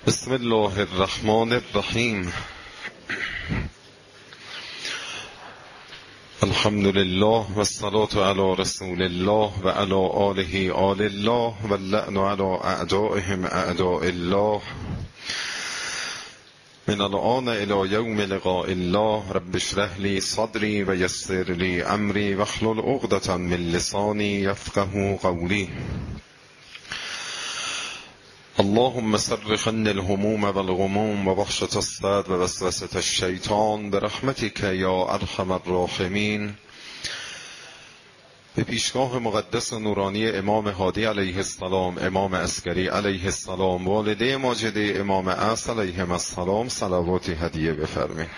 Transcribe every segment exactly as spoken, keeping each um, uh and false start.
بسم الله الرحمن الرحیم. الحمد لله و الصلاة علی رسول الله و علی آله آل الله و اللعن علی اعدائهم اعداء الله من الآن الی یوم لقاء الله. رب اشرح لی صدری و یسر لی امری واحلل عقدة من لسانی یفقهوا قولی. اللهم صرف عنا الهموم والغموم ووحشة الصدر ووسوسة الشیطان برحمتك یا ارحم الراحمین. به پیشگاه مقدس و نورانی امام هادی علیه السلام، امام عسکری علیه السلام، والده ماجده امام عصر علیهم السلام صلوات هدیه بفرمایید.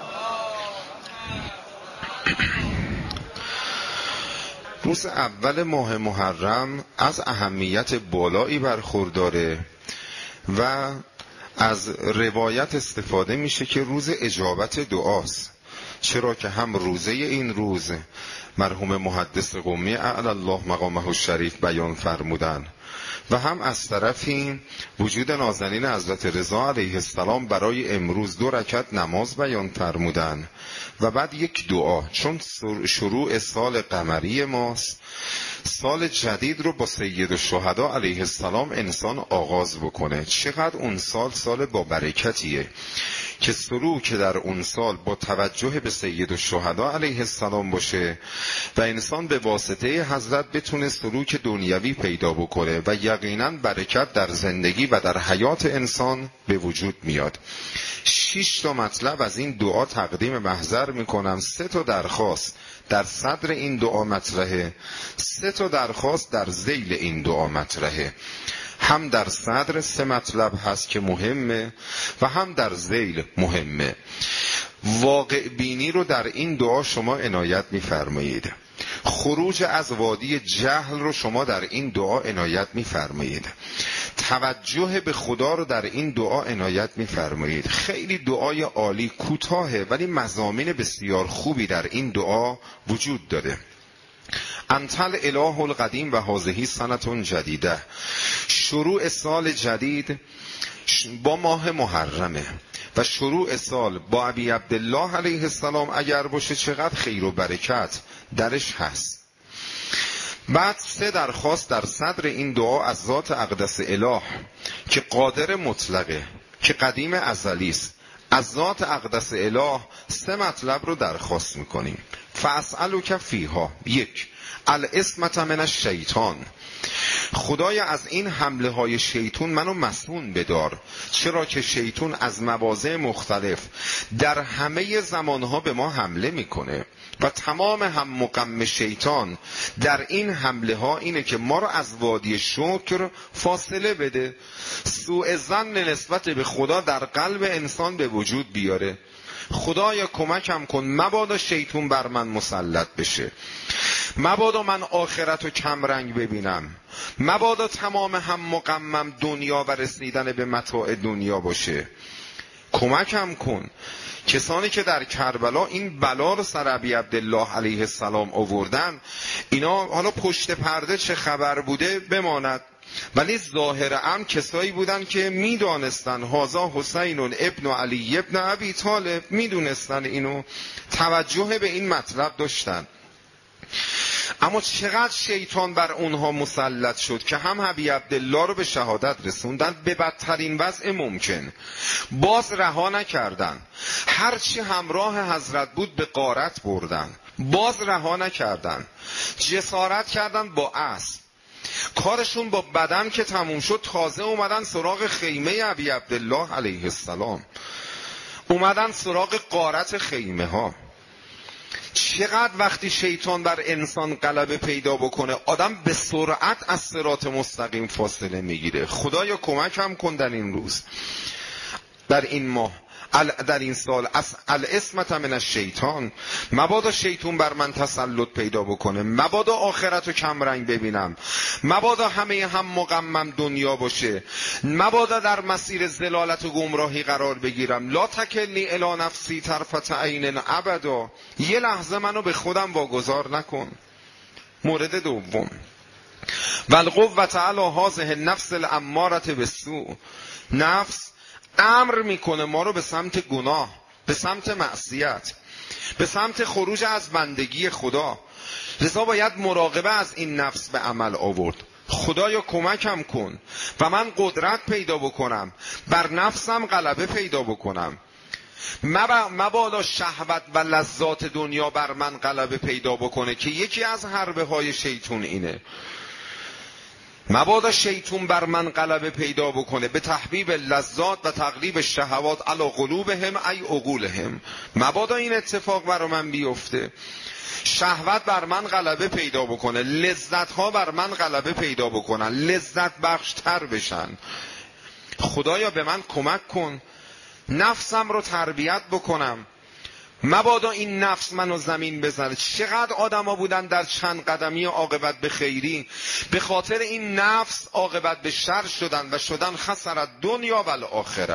روز اول ماه محرم از اهمیت بالایی برخورداره و از روایت استفاده میشه که روز اجابت دعاست، چرا که هم روزه این روز مرحوم محدث قمی اعلی الله مقامه الشریف بیان فرمودن و هم از طرفی وجود نازنین حضرت رضا علیه السلام برای امروز دو رکعت نماز بیان فرمودن و بعد یک دعا، چون شروع سال قمری ماست، سال جدید رو با سید الشهدا علیه السلام انسان آغاز بکنه. چقدر اون سال سال با برکتیه که سلوک که در اون سال با توجه به سید الشهدا علیه السلام باشه و انسان به واسطه حضرت بتونه سلوک دنیوی پیدا بکنه و یقینا برکت در زندگی و در حیات انسان به وجود میاد. شش تا مطلب از این دعا تقدیم محضر میکنم. سه تا درخواست در صدر این دعا مطرحه، سه تا درخواست در ذیل این دعا مطرحه. هم در صدر سه مطلب هست که مهمه و هم در ذیل مهمه. واقع بینی رو در این دعا شما عنایت می‌فرمایید. خروج از وادی جهل رو شما در این دعا عنایت می‌فرمایید. توجه به خدا رو در این دعا عنایت می‌فرمایید. خیلی دعای عالی، کوتاهه ولی مضامین بسیار خوبی در این دعا وجود داره. انتل اله القدیم و هذه سنة جدیده. شروع سال جدید با ماه محرمه و شروع سال با ابی عبدالله علیه السلام اگر باشه چقدر خیر و برکت درش هست. بعد سه درخواست در صدر این دعا از ذات اقدس اله که قادر مطلقه، که قدیم ازلی است. از ذات اقدس اله سه مطلب رو درخواست میکنیم. فاسألک فیها. یک، العصمة من الشیطان. خدای از این حمله های شیطون منو مسئول بدار، چرا که شیطون از مواضع مختلف در همه زمانها به ما حمله میکنه و تمام هم مقم شیطان در این حمله ها اینه که ما رو از وادی شکر فاصله بده، سوء ظن نسبت به خدا در قلب انسان به وجود بیاره. خدایا کمکم کن مبادا شیطون بر من مسلط بشه، مبادا من آخرت و کم رنگ ببینم، مبادا تمام هم مقمم دنیا و رسیدن به متاع دنیا باشه. کمکم کن. کسانی که در کربلا این بلا رو سر ابی عبدالله علیه السلام آوردن، اینا حالا پشت پرده چه خبر بوده بماند، ولی ظاهر امر کسایی بودن که میدانستن هذا حسین ابن علی ابن ابی طالب، میدونستن اینو، توجه به این مطلب داشتن. اما چقدر شیطان بر اونها مسلط شد که هم ابی عبدالله رو به شهادت رسوندن به بدترین وضع ممکن، باز رها نکردن. هرچی همراه حضرت بود به غارت بردن، باز رها نکردن. جسارت کردن با اسب. کارشون با بدن که تموم شد تازه اومدن سراغ خیمه ابی عبدالله علیه السلام، اومدن سراغ غارت خیمه ها. چقدر وقتی شیطان بر انسان غلبه پیدا بکنه آدم به سرعت از صراط مستقیم فاصله میگیره. خدایا کمکم کن در این روز، در این ماه، در این سال، از العصمة من الشیطان. مبادا شیطان بر من تسلط پیدا بکنه، مبادا آخرت رو کم رنگ ببینم، مبادا همه هم مقمم دنیا باشه، مبادا در مسیر ضلالت و گمراهی قرار بگیرم. لا تکلنی الی نفسی طرفة عین ابدا. یه لحظه منو به خودم واگذار نکن. مورد دوم، والقوة علی هذه النفس الامارة بالسوء. نفس امر میکنه ما رو به سمت گناه، به سمت معصیت، به سمت خروج از بندگی خدا. لذا باید مراقبه از این نفس به عمل آورد. خدایا کمکم کن و من قدرت پیدا بکنم، بر نفسم غلبه پیدا بکنم. مبادا شهوت و لذات دنیا بر من غلبه پیدا بکنه که یکی از حربه های شیطون اینه. مبادا شیطون بر من غلبه پیدا بکنه به تحبیب لذات و تقلیب شهوات علی قلوبهم ای عقولهم. مبادا این اتفاق بر من بیفته، شهوت بر من غلبه پیدا بکنه، لذت ها بر من غلبه پیدا بکنن، لذت بخش تر بشن. خدایا به من کمک کن نفسم رو تربیت بکنم. مبادا این نفس منو زمین بزنه. چقدر آدم ها بودن در چند قدمی عاقبت به خیری به خاطر این نفس عاقبت به شر شدن و شدن خسرت دنیا و الاخره.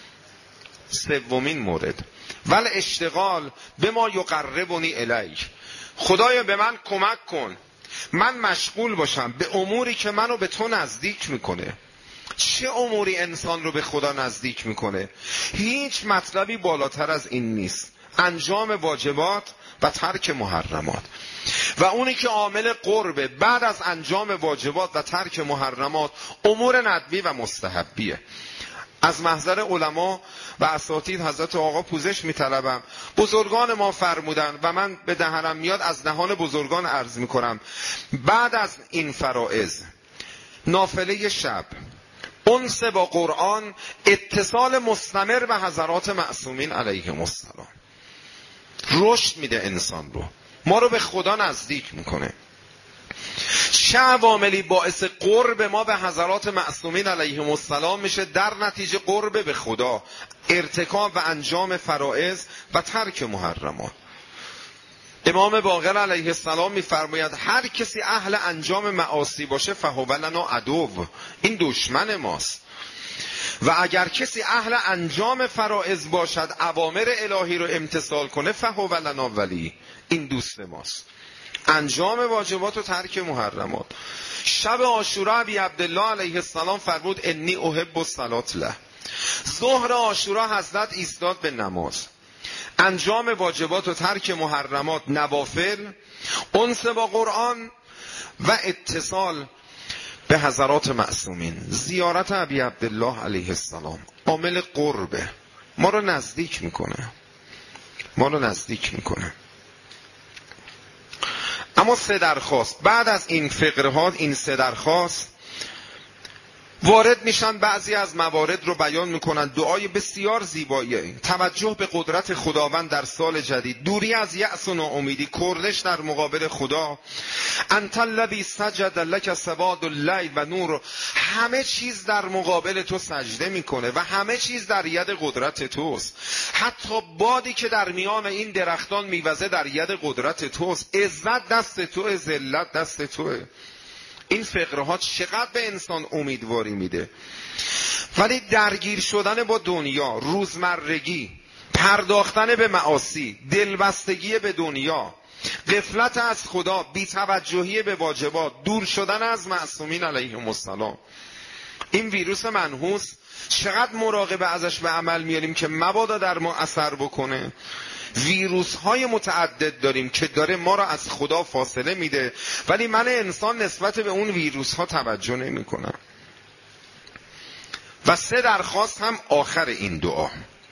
سومین مورد ول اشتغال به ما یقربنی الیک. خدایا به من کمک کن من مشغول باشم به اموری که منو به تو نزدیک میکنه. چه اموری انسان رو به خدا نزدیک میکنه؟ هیچ مطلبی بالاتر از این نیست. انجام واجبات و ترک محرمات. و اونی که عامل قربه بعد از انجام واجبات و ترک محرمات امور ندبی و مستحبیه. از محضر علما و اساتید حضرت آقا پوزش میطلبم. بزرگان ما فرمودن و من به دهنم میاد از دهان بزرگان عرض میکنم، بعد از این فرائض نافله شب، انس با قرآن، اتصال مستمر به حضرات معصومین علیهم السلام رشد میده انسان رو، ما رو به خدا نزدیک میکنه. چه عواملی باعث قرب ما به حضرات معصومین علیهم السلام میشه؟ در نتیجه قرب به خدا، ارتکاب و انجام فرائض و ترک محرمات. امام باقر علیه السلام میفرماید هر کسی اهل انجام معاصی باشه فهو لنا عدو، این دشمن ماست. و اگر کسی اهل انجام فرائض باشد، اوامر الهی رو امتثال کنه، فهو لنا ولی، این دوست ماست. انجام واجبات و ترک محرمات. شب عاشورا ابی عبدالله علیه السلام فرمود انی احب الصلاة له. ظهر عاشورا حضرت ایستاد به نماز. انجام واجبات و ترک محرمات، نوافل، انس با قرآن و اتصال به حضرات معصومین. زیارت ابی عبدالله علیه السلام عامل قربه، ما رو نزدیک میکنه، ما رو نزدیک میکنه. اما سه درخواست بعد از این فقرهات، این سه درخواست وارد میشن، بعضی از موارد رو بیان میکنن. دعای بسیار زیباییه، توجه به قدرت خداوند در سال جدید، دوری از یأس و ناامیدی، کرنش در مقابل خدا. انت الذی سجد لک سواد اللیل و نور. همه چیز در مقابل تو سجده میکنه و همه چیز در ید قدرت توست. حتی بادی که در میان این درختان میوزه در ید قدرت توست. عزت دست تو، ذلت دست توه. این فقرهات چقدر به انسان امیدواری میده. ولی درگیر شدن با دنیا، روزمرگی، پرداختن به معاصی، دلبستگی به دنیا، غفلت از خدا، بی‌توجهی به واجبات، دور شدن از معصومین علیهم السلام، این ویروس منحوس چقدر مراقبه ازش به عمل میاریم که مبادا در ما اثر بکنه. ویروس های متعدد داریم که داره ما را از خدا فاصله میده، ولی من انسان نسبت به اون ویروس ها توجه نمی کنم. و سه درخواست هم آخر این دعا،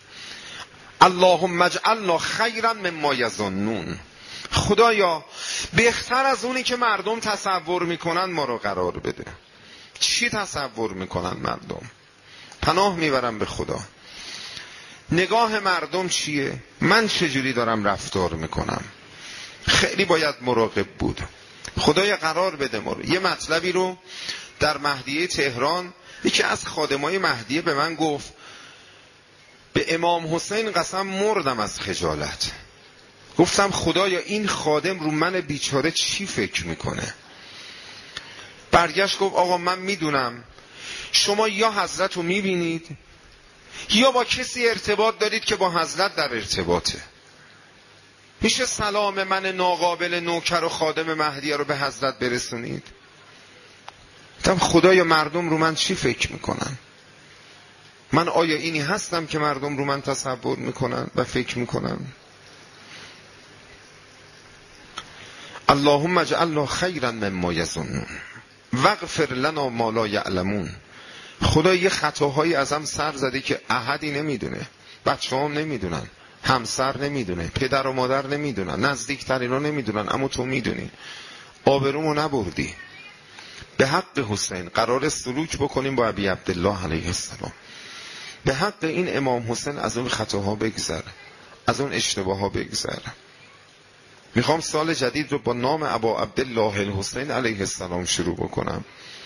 اللهم اجعلنا خیرا مما یظنون. خدایا بهتر از اونی که مردم تصور میکنن ما رو قرار بده. چی تصور میکنن مردم؟ پناه میبرم به خدا. نگاه مردم چیه؟ من چجوری دارم رفتار میکنم؟ خیلی باید مراقب بود. خدایا قرار بده ما رو. یه مطلبی رو در مهدیه تهران یکی از خادمای مهدیه به من گفت، به امام حسین قسم مردم از خجالت. گفتم خدایا این خادم رو من بیچاره چی فکر میکنه؟ برگشت گفت آقا من میدونم شما یا حضرت رو میبینید یا با کسی ارتباط دارید که با حضرت در ارتباطه. میشه سلام من ناقابل نوکر و خادم مهدیه رو به حضرت برسونید؟ گفتم خدایا مردم رو من چی فکر میکنن؟ من آیا اینی هستم که مردم رو من تصور میکنن و فکر میکنن؟ اللهم اجعلنا خیرا مما یظنون واغفر لنا ما لا یعلمون. خدا یه خطاهایی ازم سر زده که احدی نمیدونه، بچه‌هام نمیدونن، همسر نمیدونه، پدر و مادر نمیدونن، نزدیکترینا نمیدونن، اما تو میدونی. آبرومو نبردی. به حق حسین قرار سلوک بکنیم با ابی عبدالله علیه السلام. به حق این امام حسین از اون خطاها بگذر، از اون اشتباهها بگذر. میخوام سال جدید رو با نام ابا عبدالله الحسین علیه السلام شروع بکنم.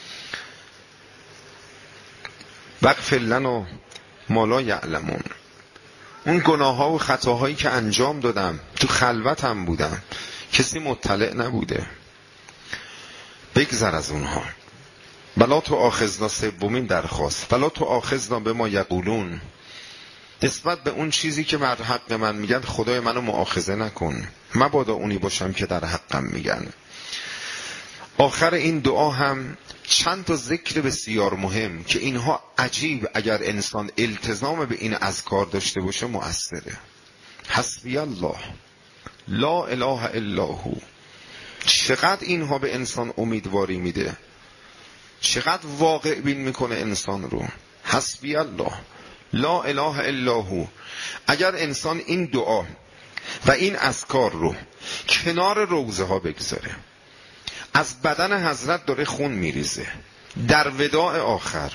واغفر لنا ما لا یعلمون. اون گناه ها و خطاهایی که انجام دادم تو خلوتم بودم، کسی مطلع نبوده، بگذر از اونها. بلا تو آخذنا، سومین درخواست، بلا تو آخذنا به ما یقولون. نسبت به اون چیزی که در حق من میگن خدای منو مؤاخذه نکن، مبادا اونی باشم که در حقم میگن. آخر این دعا هم چند تا ذکر بسیار مهم که اینها عجیب اگر انسان التزام به این اذکار داشته باشه مؤثره. حسبی الله لا اله الا هو. چقدر اینها به انسان امیدواری میده، چقدر واقع بین میکنه انسان رو. حسبی الله لا اله الا هو. اگر انسان این دعا و این اذکار رو کنار روضه ها بگذاره، از بدن حضرت داره خون میریزه در وداع آخر،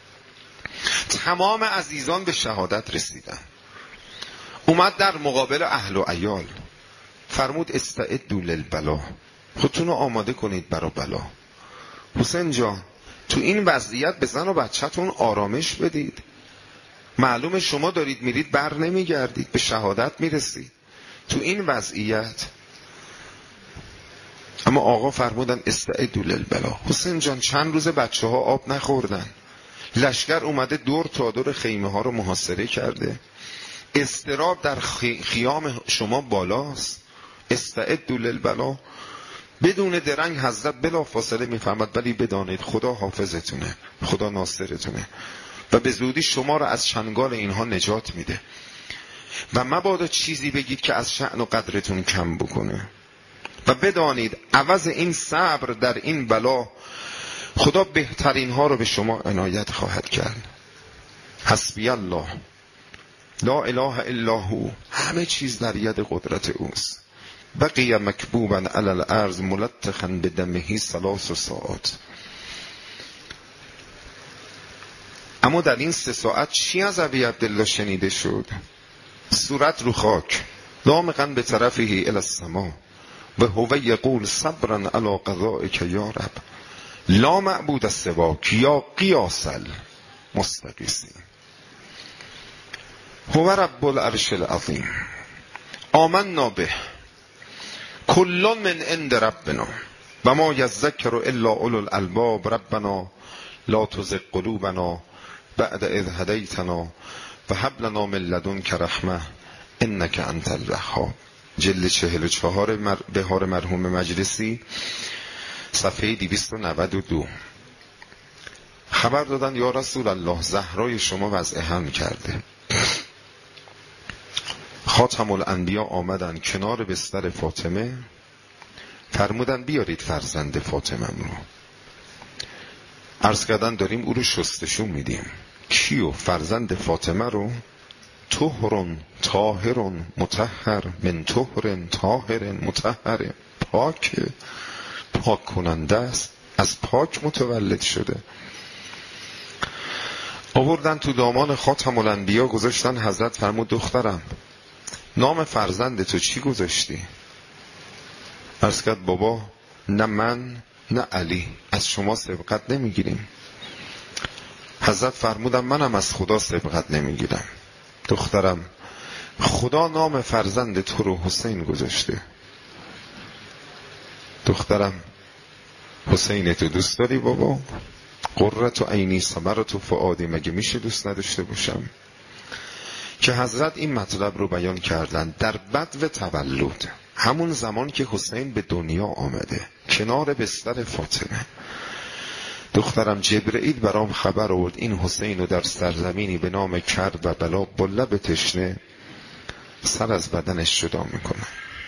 تمام عزیزان به شهادت رسیدن، اومد در مقابل اهل و عیال فرمود استعدوا للبلا، خودتون رو آماده کنید برای بلا. حسین جان تو این وضعیت به زن و بچه‌تون آرامش بدید. معلومه شما دارید میرید بر نمیگردید، به شهادت میرسید تو این وضعیت. اما آقا فرمودن استعدوا للبلا. حسین جان چند روز بچه ها آب نخوردن، لشکر اومده دور تا دور خیمه ها رو محاصره کرده، اضطراب در خیام شما بالاست. استعدوا للبلا. بدون درنگ حضرت بلا فاصله میفهمد ولی بدانید خدا حافظتونه، خدا ناصرتونه و به زودی شما را از چنگال اینها نجات میده و مبادا چیزی بگید که از شأن و قدرتون کم بکنه. و بدانید عوض این صبر در این بلا خدا بهترین ها رو به شما عنایت خواهد کرد. حسبی الله لا اله الا هو. همه چیز در ید قدرت اوست. بقی مکبوبا علی الارض ملطخا بدمه ثلاث ساعات. اما در این سه ساعت چی از ابی عبدالله شنیده شد؟ صورت رو خاک، لامقا به طرفه الی السما و هو یقول صبرا علی قضائک یا رب لا معبود سواک یا قیاس المستغیثین. هو رب العرش العظیم آمنا به کل من عند ربنا و ما یذکر الا اولو الالباب ربنا لا تزغ قلوبنا بعد اذ هدیتنا و هب لنا من لدنک رحمه انک انت الوهاب. جلد چهل و چهار مر... بهار مرحوم مجلسی صفحه دویست و نود و دو. خبر دادن یا رسول الله زهرای شما وضع حمل کرده. خاتم الانبیا آمدن کنار بستر فاطمه، فرمودن بیارید فرزند فاطمه رو. عرض کردن داریم او رو شستشون میدیم. کیو؟ فرزند فاطمه رو. طهرن طاهرن مطهر من طهرن طاهرن مطهر. پاک، پاک کننده است، از پاک متولد شده. آوردن تو دامان خاتم الانبیا گذاشتن. حضرت فرمود دخترم نام فرزند تو چی گذاشتی؟ عرض کرد بابا نه من نه علی از شما سبقت نمیگیریم. حضرت فرمودن منم از خدا سبقت نمیگیرم. دخترم خدا نام فرزند تو رو حسین گذاشته. دخترم حسین تو دوست داری بابا؟ قرة عینی ثمرة فؤادی. مگه میشه دوست نداشته باشم؟ که حضرت این مطلب رو بیان کردن در بدو تولد، همون زمان که حسین به دنیا آمده کنار بستر فاطمه. دخترم جبرئیل برام خبر آورد این حسین رو در سرزمینی به نام کربلا با لب تشنه سر از بدنش جدا میکنه.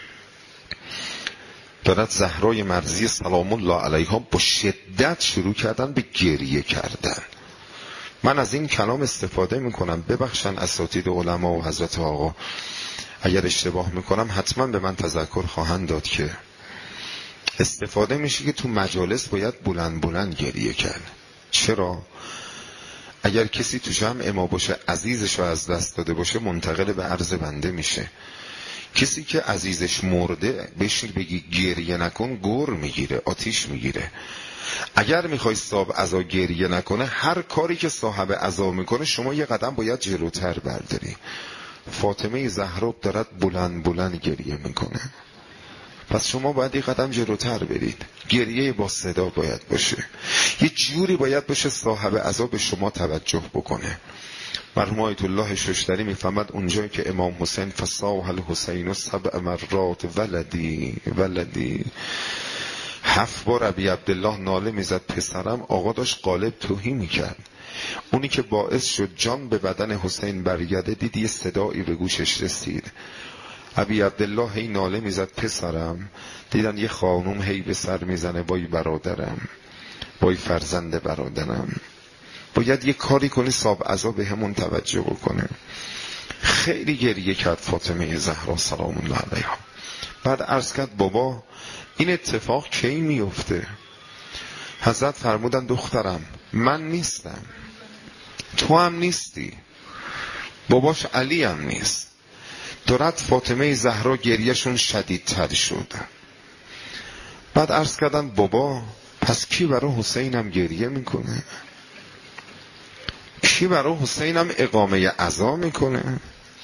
دارد زهرای مرضی سلام الله علیها با شدت شروع کردن به گریه کردن. من از این کلام استفاده میکنم، ببخشن اساتید علما و حضرت آقا اگر اشتباه میکنم حتما به من تذکر خواهند داد که استفاده میشه که تو مجالس باید بلند بلند گریه کرد. چرا؟ اگر کسی تو جمع ما باشه عزیزش رو از دست داده باشه منتقل به عرض بنده میشه. کسی که عزیزش مرده بهش بگی گریه نکن گور میگیره، آتیش میگیره. اگر میخوای صاحب عزا گریه نکنه، هر کاری که صاحب عزا میکنه شما یه قدم باید جلوتر برداری. فاطمه زهرا دارد بلند بلند گریه میکنه، پس شما باید یه قدم جلوتر برید. گریه با صدا باید باشه، یه جوری باید باشه صاحب عزا به شما توجه بکنه. مرحوم آیت الله ششتری میفهمد اونجایی که امام حسین فصاح الحسین سبع مرات ولدی ولدی، هفت بار ابی عبدالله ناله میزد پسرم، آقا داشت قالب توهی میکرد. اونی که باعث شد جان به بدن حسین برگرده دید یه صدایی به گوشش رسید. ابی عبدالله هی ناله میزد پسرم، دیدن یه خانوم هی به سر میزنه وای برادرم، وای فرزند برادرم، باید یه کاری کنی صاحب عزا به همون توجه بکنه. خیلی گریه کرد فاطمه زهرا سلام الله علیها. بعد عرض کرد بابا این اتفاق کی میفته؟ حضرت فرمودن دخترم من نیستم، تو هم نیستی، باباش علی هم نیست. دارد فاطمه زهرا گریهشون شدیدتر شد. بعد عرض کردن بابا پس کی برای حسینم گریه میکنه؟ کی برای حسینم اقامه عزا میکنه؟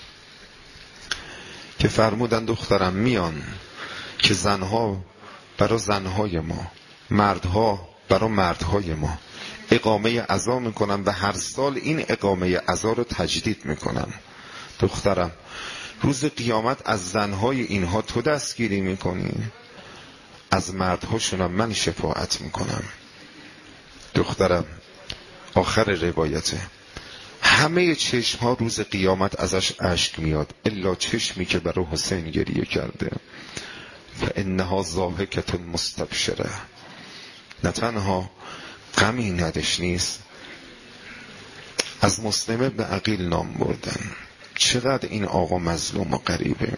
که فرمودن دخترم میان که زنها برای زنهای ما، مردها برای مردهای ما اقامه عزا میکنن و هر سال این اقامه عزا رو تجدید میکنن. دخترم روز قیامت از زنهای اینها تو دستگیری میکنی، از مردهاشونم من شفاعت میکنم. دخترم آخر روایته همه چشم ها روز قیامت ازش اشک میاد الا چشمی که برای حسین گریه کرده. فانها ضاحکة مستبشره، نه تنها غمی ندش نیست، از مسلم ابن عقیل نام بردن. چقدر این آقا مظلوم و غریبه.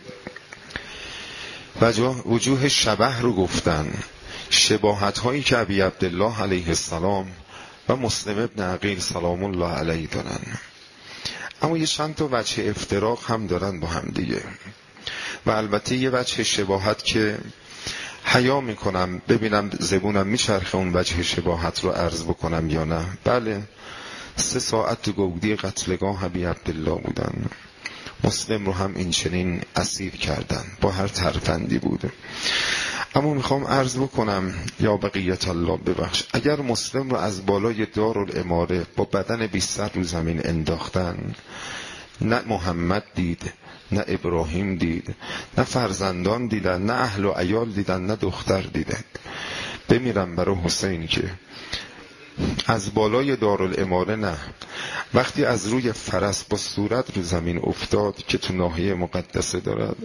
وجوه شبه رو گفتن، شباهت هایی که ابی عبدالله علیه السلام و مسلم ابن عقیل سلام الله علیه دارن، اما یه چند تا وجه افتراق هم دارن با هم دیگه. و البته یه وجه شباهت که حیا میکنم ببینم زبونم میچرخه اون وجه شباهت رو عرض بکنم یا نه. بله، سه ساعت تو گودی قتلگاه ابی عبدالله بودن، مسلم رو هم این چنین اسیر کردن، با هر ترفندی بوده. اما میخوام عرض بکنم یا بقیت الله ببخش، اگر مسلم رو از بالای دارالاماره با بدن بی سر رو زمین انداختن، نه محمد دید، نه ابراهیم دید، نه فرزندان دیدن، نه اهل و عیال دیدن، نه دختر دیدن. بمیرم برای حسین که از بالای دارالاماره نه، وقتی از روی فرس با صورت رو زمین افتاد که تو ناحیه مقدسه دارد،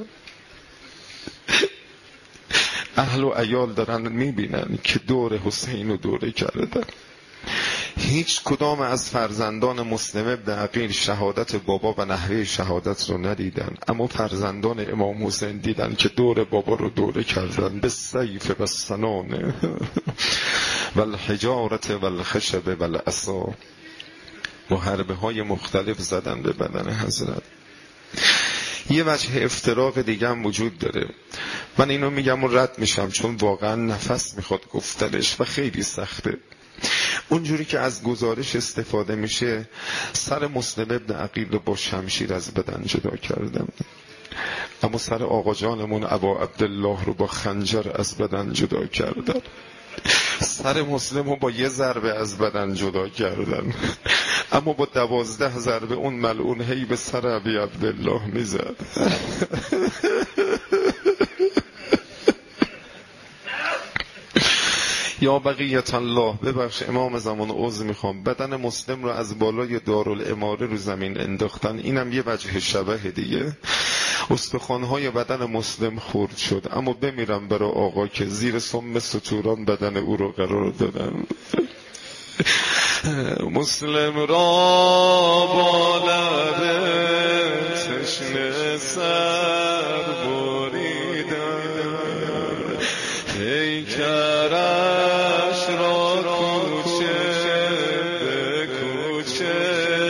اهل و عیال دارن میبینن که دور حسین رو دوره کردن. هیچ کدام از فرزندان مسلم ابن عقیل شهادت بابا و نحوه شهادت رو ندیدن، اما فرزندان امام حسین دیدن که دور بابا رو دوره کردن به سیف و سنان و الحجارت و الخشب و العصا، و حربه های مختلف زدن به بدن حضرت. یه وجه افتراق دیگه هم وجود داره، من اینو میگم و رد میشم چون واقعا نفس میخواد گفتنش و خیلی سخته. اونجوری که از گزارش استفاده میشه سر مسلم ابن عقیل رو با شمشیر از بدن جدا کردم، اما سر آقا جانمون ابا عبدالله رو با خنجر از بدن جدا کردن. سر مسلم رو با یه ضربه از بدن جدا کردن، اما با دوازده ضربه اون ملعون هی به سر ابی عبدالله میزد. یا بقیت الله ببخش امام زمان عذر میخوام، بدن مسلم رو از بالای دارالاماره رو زمین انداختن، اینم یه وجه شبه دیگه. استخوان‌های بدن مسلم خرد شد، اما بمیرم برای آقا که زیر سم ستوران بدن او رو قرار دادن. مسلم را با لب تشنه سر بریدن، پیکرش را کوچه به کوچه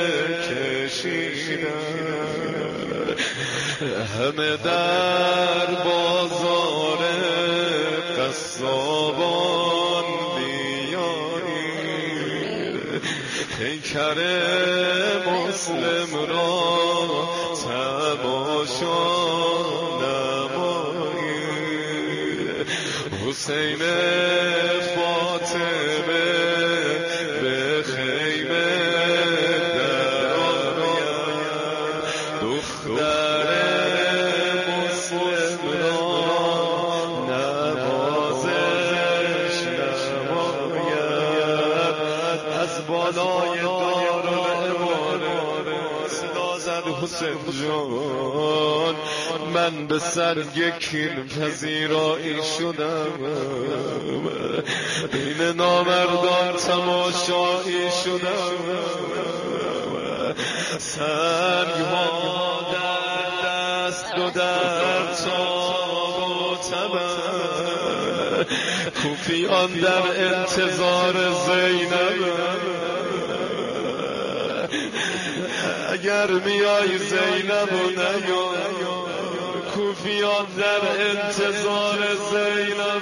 کشیدن، همه در بازار قصابان بیایید، پیکر مسلم را تماشا نمایید، حسین فاطمه به خیمه در آید، دختر مسلم را نوازش نماید، از بالای دارالاماره صدا زد حسین جان، من به سرگ کین پذیرایی شدم، بین نامردان تماشایی شدم، سنگ ها در دست و در تاب و تبر، کوفیان در انتظار زینب، اگر میای زینب و نیای، کوفیان در انتظار زینب.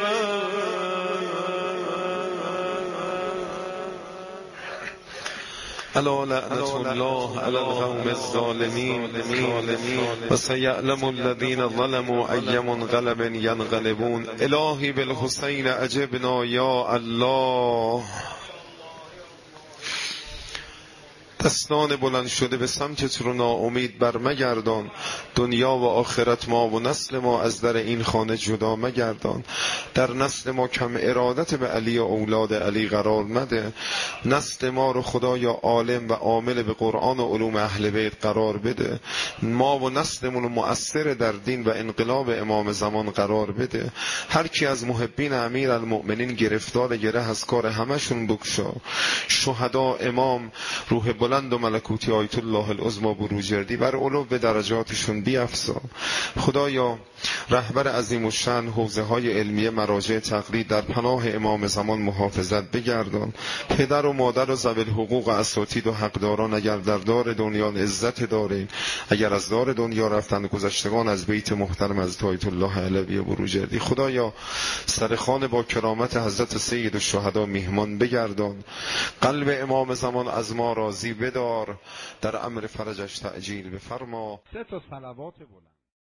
الا لعنت الله علی القوم الظالمین و سیعلم الذین ظلموا ای منقلب ینقلبون. الهی بالحسین اجبنا یا الله. دستان بلند شده به سمتت رو ناامید بر مگردان، دنیا و آخرت ما و نسل ما از در این خانه جدا مگردان، در نسل ما کم ارادت به علی و اولاد علی قرار مده، نسل ما رو خدایا عالم و عامل به قرآن و علوم اهل بیت قرار بده، ما و نسلمون رو مؤثر در دین و انقلاب امام زمان قرار بده، هر کی از محبین امیر المؤمنین گرفتار گره از کار همشون بکشا، شهدا امام روح بلند و ملکوتی آیت الله العظمی بروجردی بر علو به درجاتشون بیفزا. خدایا رهبر عظیم الشأن حوزه های علمیه مراجع تقلید در پناه امام زمان محافظت بگردان، پدر و مادر و ذوی الحقوق و اساتید و حقداران اگر در دار دنیا عزت دارین، اگر از دار دنیا رفتن گذشتگان از بیت محترم از آیت الله علوی بروجردی، خدایا سرخوان با کرامت حضرت سید الشهدا میهمان بگردان، قلب امام زمان از ما راضی بدار، در امر فرجش تعجیل بفرما. سه تا صلوات بلند.